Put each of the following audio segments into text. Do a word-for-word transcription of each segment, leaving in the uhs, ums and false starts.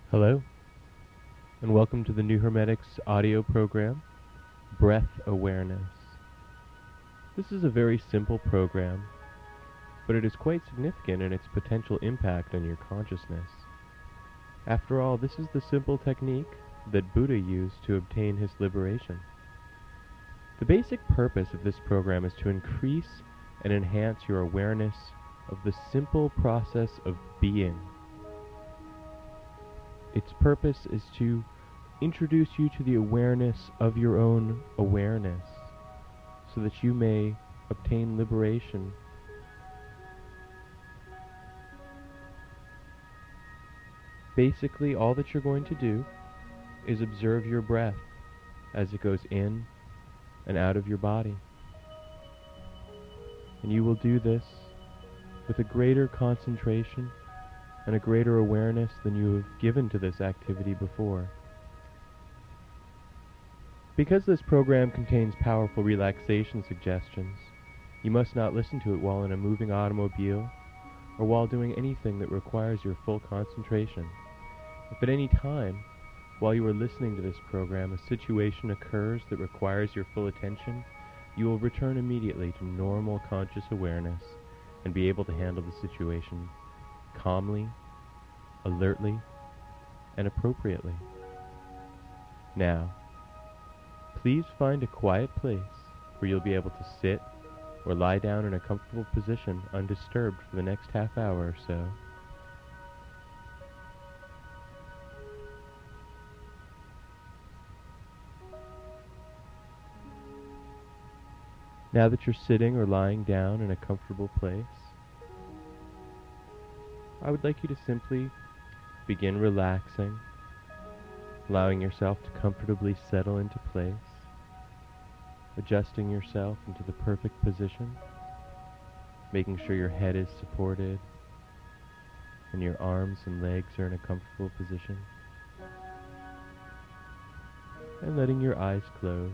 Hello, and welcome to the New Hermetics audio program, Breath Awareness. This is a very simple program, but it is quite significant in its potential impact on your consciousness. After all, this is the simple technique that Buddha used to obtain his liberation. The basic purpose of this program is to increase and enhance your awareness of the simple process of being. Its purpose is to introduce you to the awareness of your own awareness so that you may obtain liberation. Basically, all that you're going to do is observe your breath as it goes in and out of your body. And you will do this with a greater concentration and a greater awareness than you have given to this activity before. Because this program contains powerful relaxation suggestions, you must not listen to it while in a moving automobile or while doing anything that requires your full concentration. If at any time, while you are listening to this program, a situation occurs that requires your full attention, you will return immediately to normal conscious awareness and be able to handle the situation calmly, alertly, and appropriately. Now, please find a quiet place where you'll be able to sit or lie down in a comfortable position undisturbed for the next half hour or so. Now that you're sitting or lying down in a comfortable place, I would like you to simply begin relaxing, allowing yourself to comfortably settle into place, adjusting yourself into the perfect position, making sure your head is supported and your arms and legs are in a comfortable position, and letting your eyes close.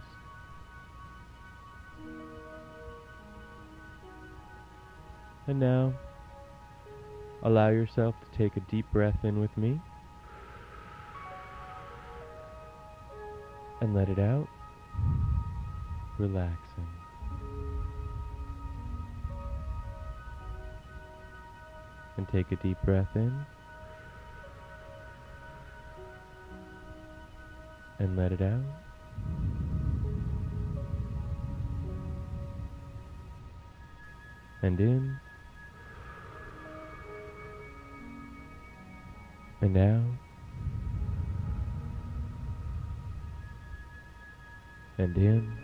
And now, allow yourself to take a deep breath in with me and let it out, relaxing. And take a deep breath in and let it out. And in and out and in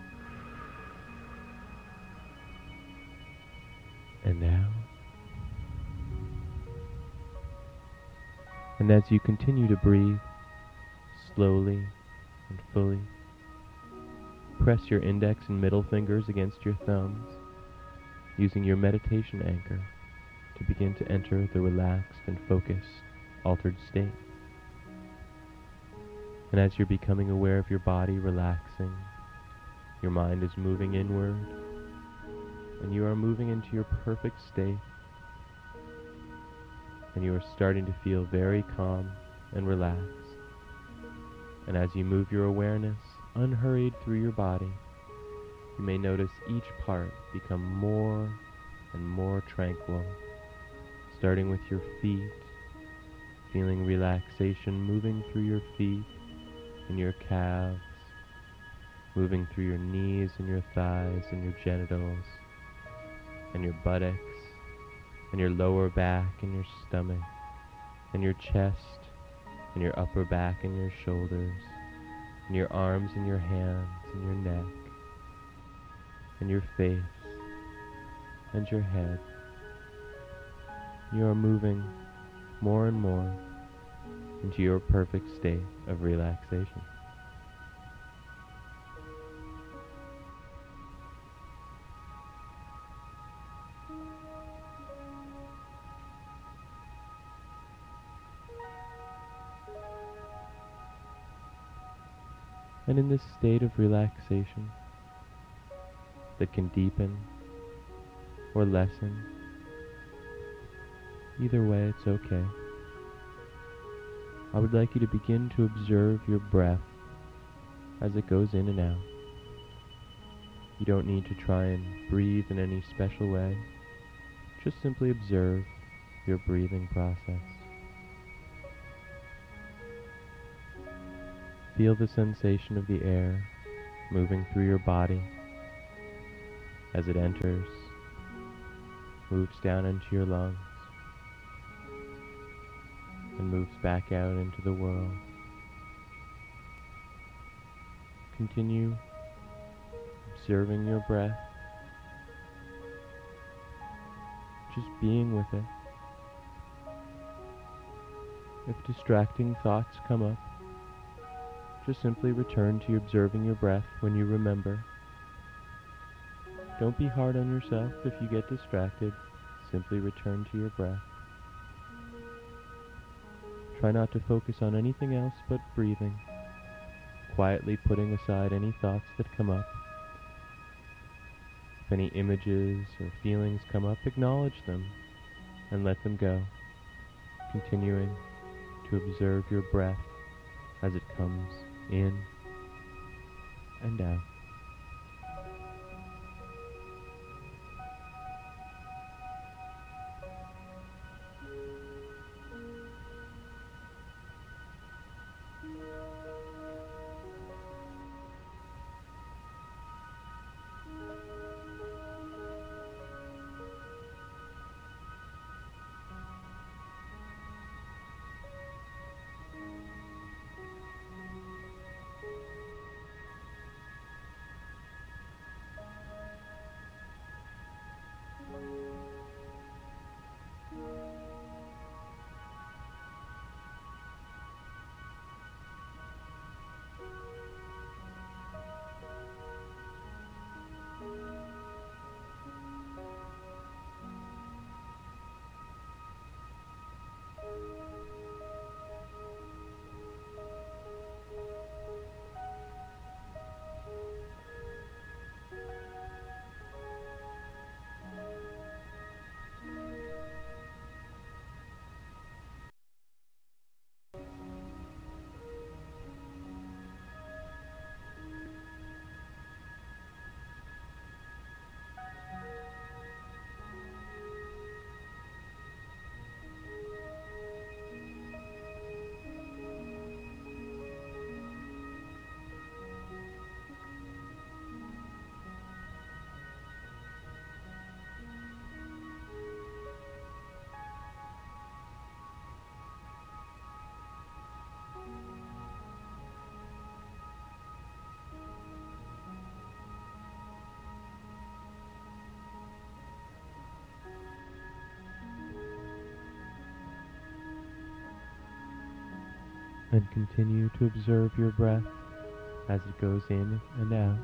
and out. And as you continue to breathe slowly and fully, press your index and middle fingers against your thumbs, using your meditation anchor to begin to enter the relaxed and focused, altered state. And as you're becoming aware of your body relaxing, your mind is moving inward, and you are moving into your perfect state, and you are starting to feel very calm and relaxed. And as you move your awareness unhurried through your body, you may notice each part become more and more tranquil, starting with your feet, feeling relaxation moving through your feet and your calves, moving through your knees and your thighs and your genitals and your buttocks and your lower back and your stomach and your chest and your upper back and your shoulders and your arms and your hands and your neck and your face and your head. You are moving more and more into your perfect state of relaxation. And in this state of relaxation that can deepen or lessen, either way it's okay, I would like you to begin to observe your breath as it goes in and out. You don't need to try and breathe in any special way. Just simply observe your breathing process. Feel the sensation of the air moving through your body as it enters, moves down into your lungs, and moves back out into the world. Continue observing your breath, just being with it. If distracting thoughts come up, just simply return to observing your breath when you remember. Don't be hard on yourself if you get distracted. Simply return to your breath. Try not to focus on anything else but breathing, quietly putting aside any thoughts that come up. If any images or feelings come up, acknowledge them and let them go, continuing to observe your breath as it comes in and out. And continue to observe your breath as it goes in and out.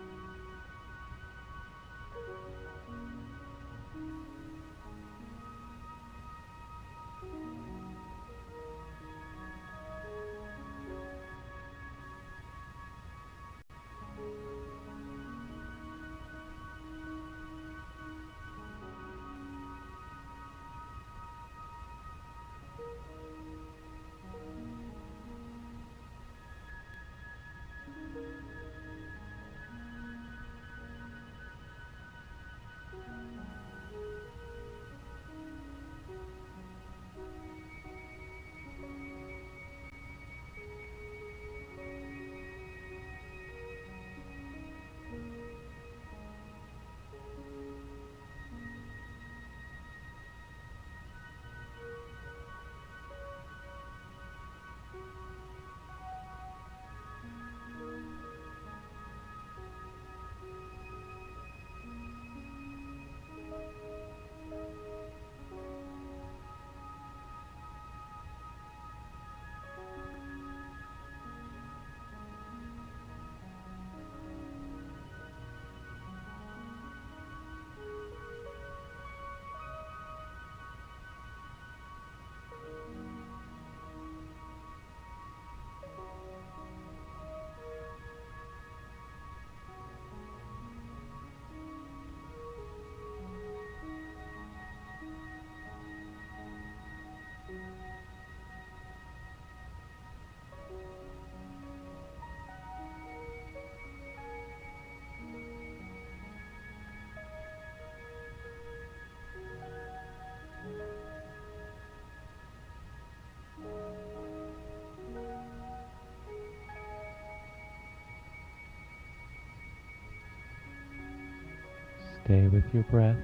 Stay with your breath.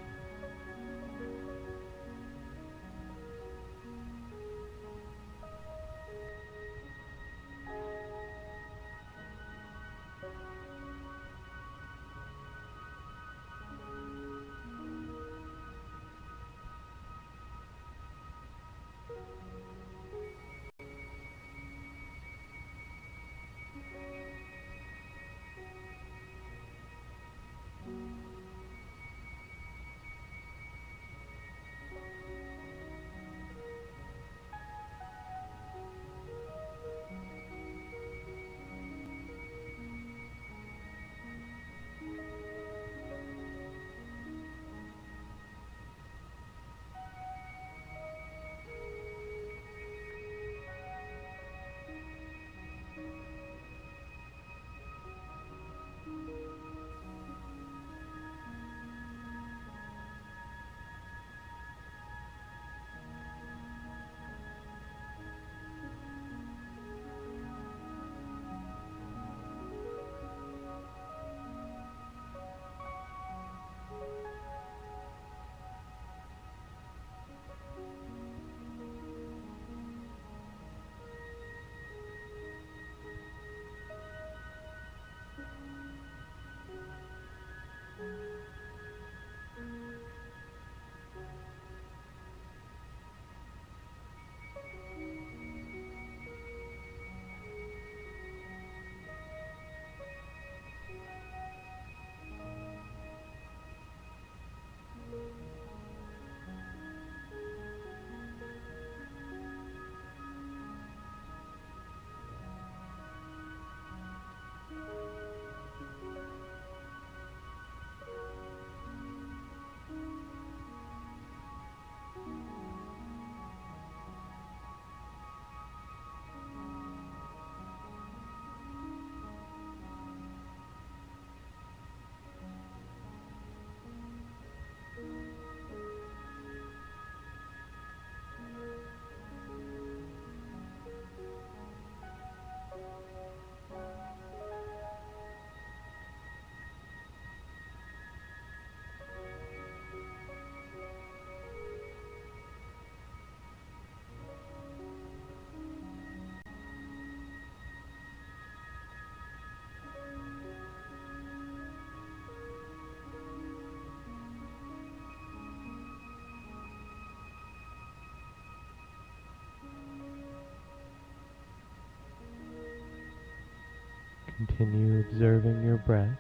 Continue observing your breath.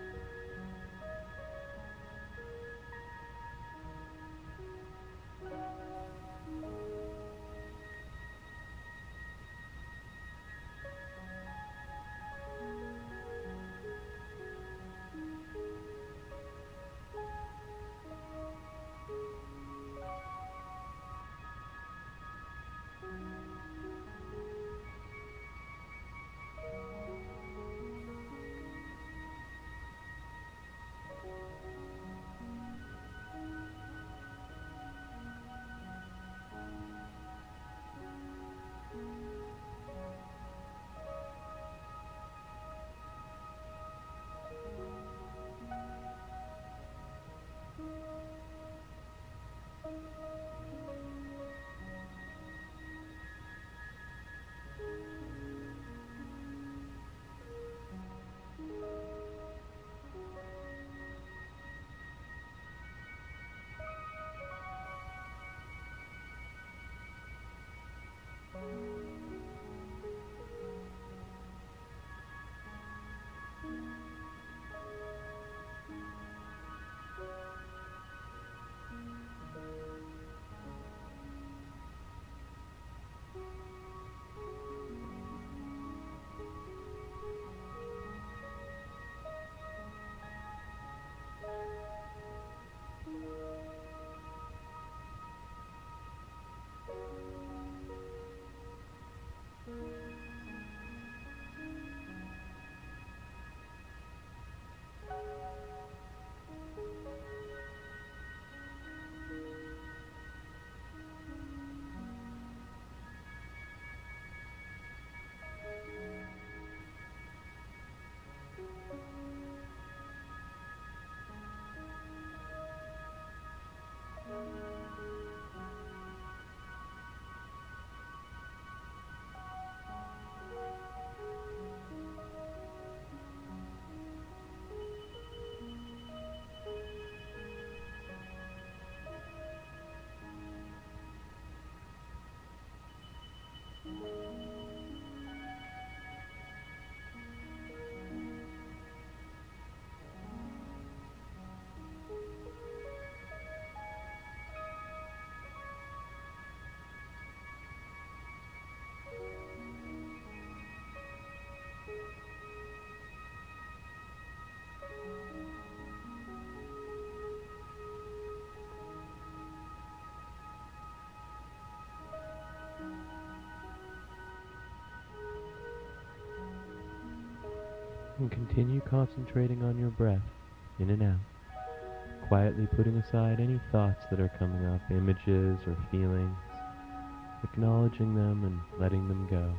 And continue concentrating on your breath, in and out, quietly putting aside any thoughts that are coming up, images or feelings, acknowledging them and letting them go.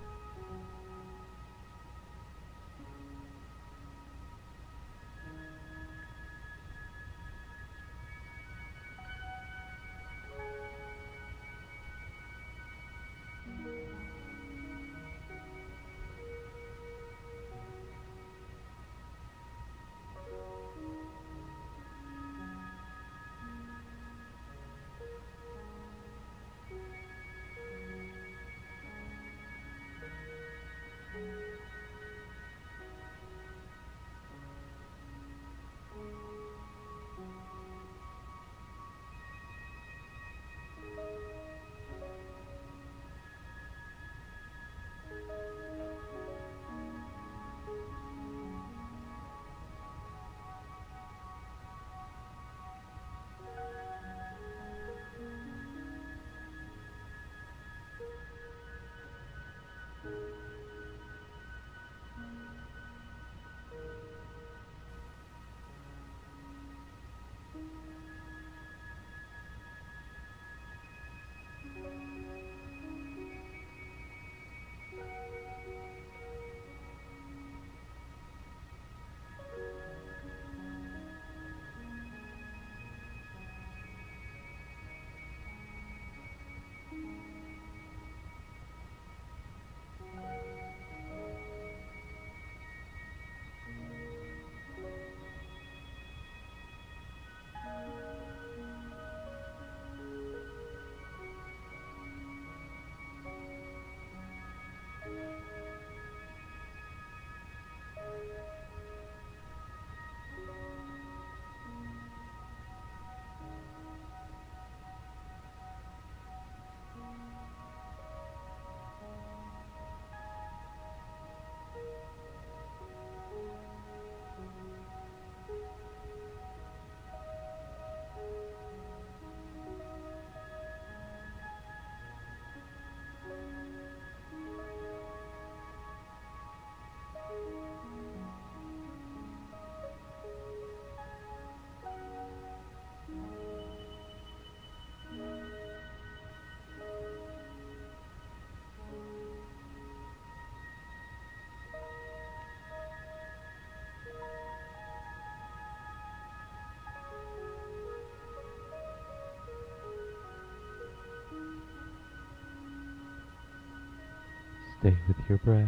Stay with your breath.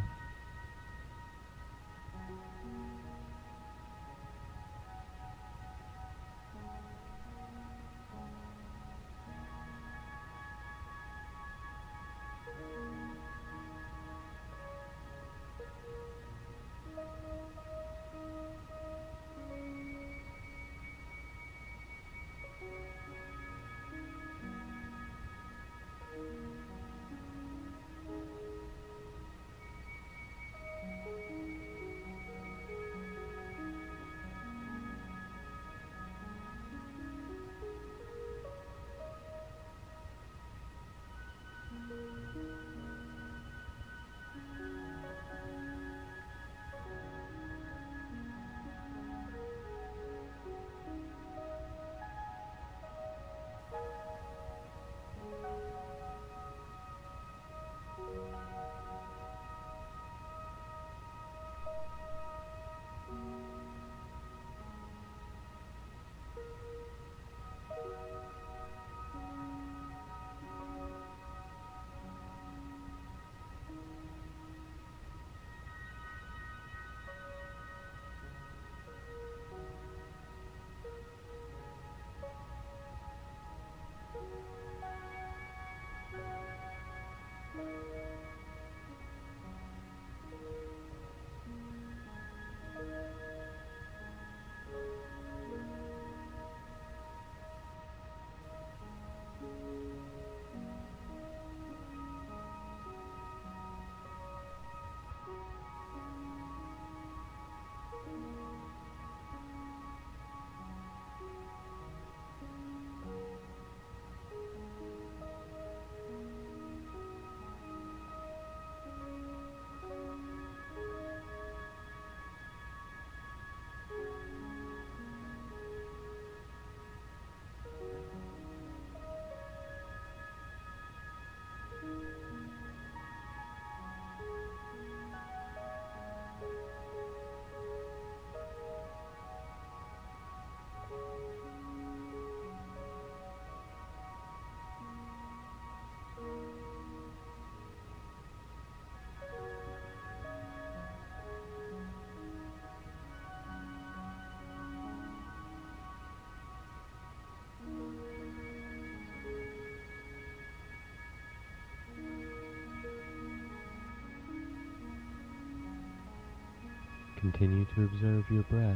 continue to observe your breath.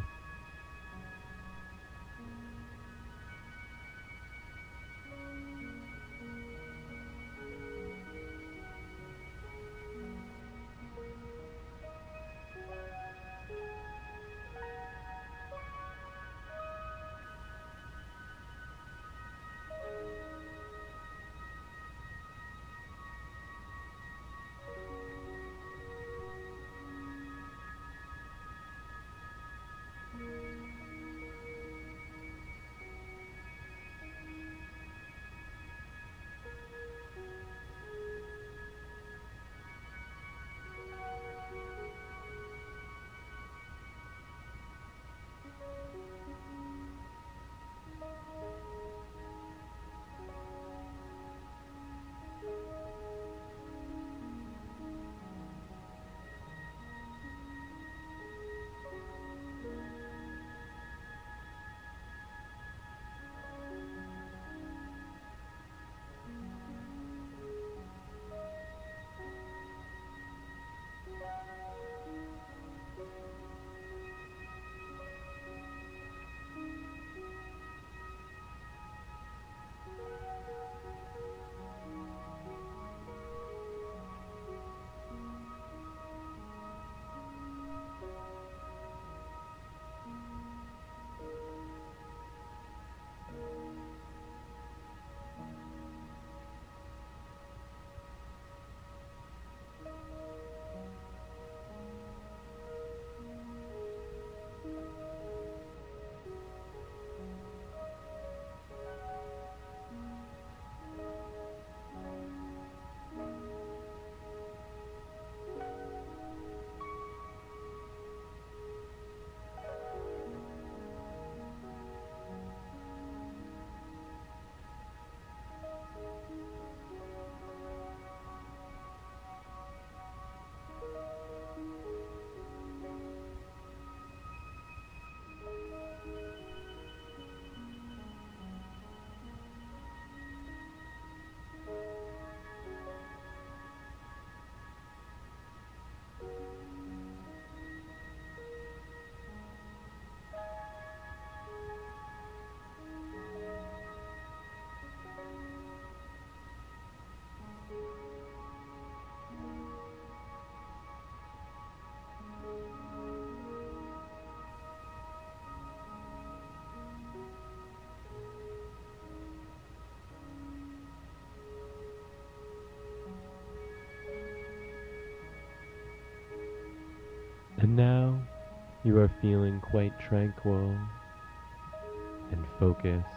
And now you are feeling quite tranquil and focused,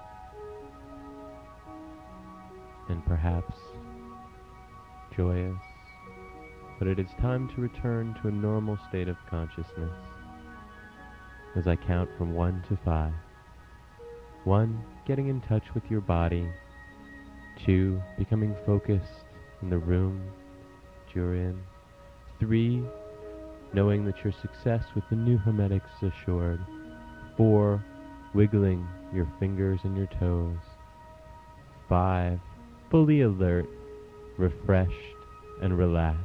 and perhaps joyous, but it is time to return to a normal state of consciousness as I count from one to five. One, getting in touch with your body. Two, becoming focused in the room that you're in. Three, knowing that your success with the new Hermetics is assured. Four, wiggling your fingers and your toes. Five, fully alert, refreshed, and relaxed.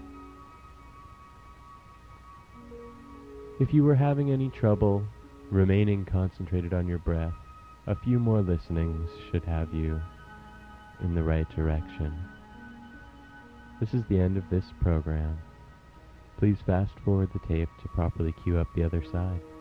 If you were having any trouble remaining concentrated on your breath, a few more listenings should have you in the right direction. This is the end of this program. Please fast forward the tape to properly cue up the other side.